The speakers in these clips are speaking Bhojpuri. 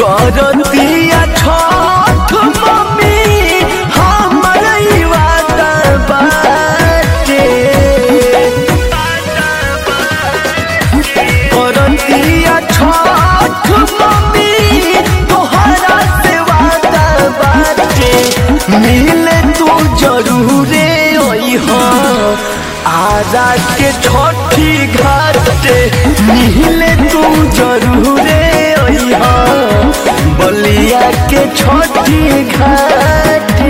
करतिया छठ मम्मी हमर वादा बाटे करतिया छठ मम्मी तोहरा से वादा बाटे मिले तू जरूरे ओइहा आजा के छठी घाटे मिले तू जरूरे ओइहा बलिया के छठी घाटे।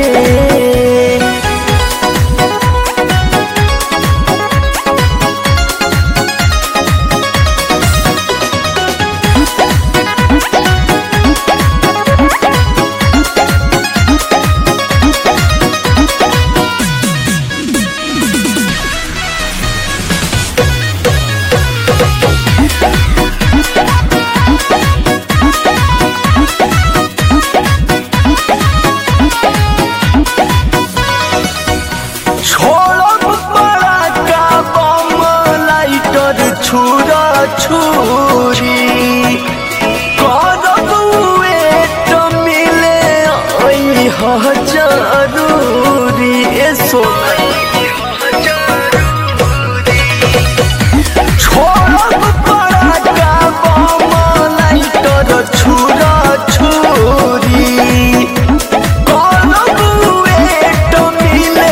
छुरा छुरी करब वेट मिले जरूरी छोड़ब पड़ाका बम लाइटर छुरा छुरी करब वेट मिले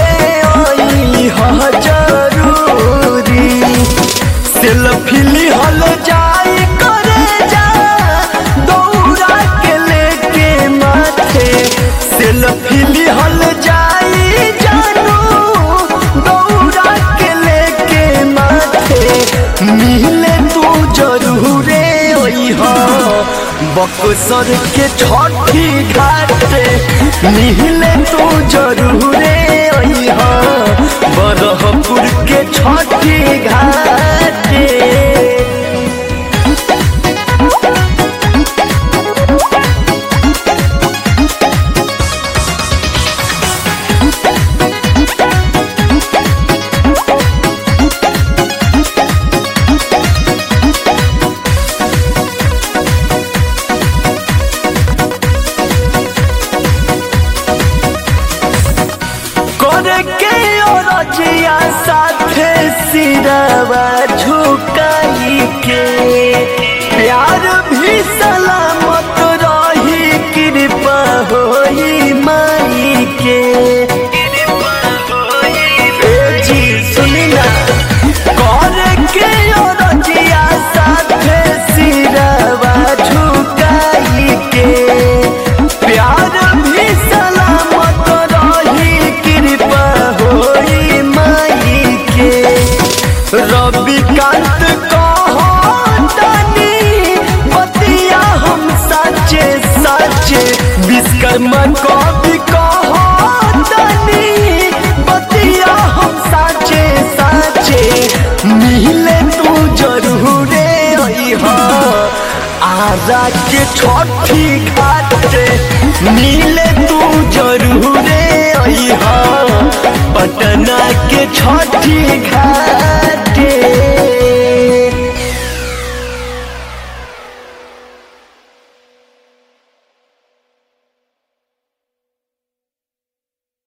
जरूरी सेल्फी हल जाई करे जा दौड़ा के लेके माथे सेल्फी हल जाई जानू दौड़ा के लेके माथे मिले तू जरूरे ओइहा बक्सर के छठी घाटे मिले तू जरूरे ओइहा बरहपुर के छठी घाटे। के औरजिया साथे सिरवा झुकाई के प्यार भी सलामत रही कृपा होई माई के। जी सुनिना कर के औरजिया साथे सिरवा झुकाई के प्यार भी सलामत रही कृपा होई माई के। रविकांत कहतानी बतिया हम साचे साचे विश्वकर्मा कवि कहतानी बतिया हम साचे साचे मिले तू जरूरे ओइहा आजा के छठी घाटे मिले तू जरूरे ओइहा पटना के छठी घाटे।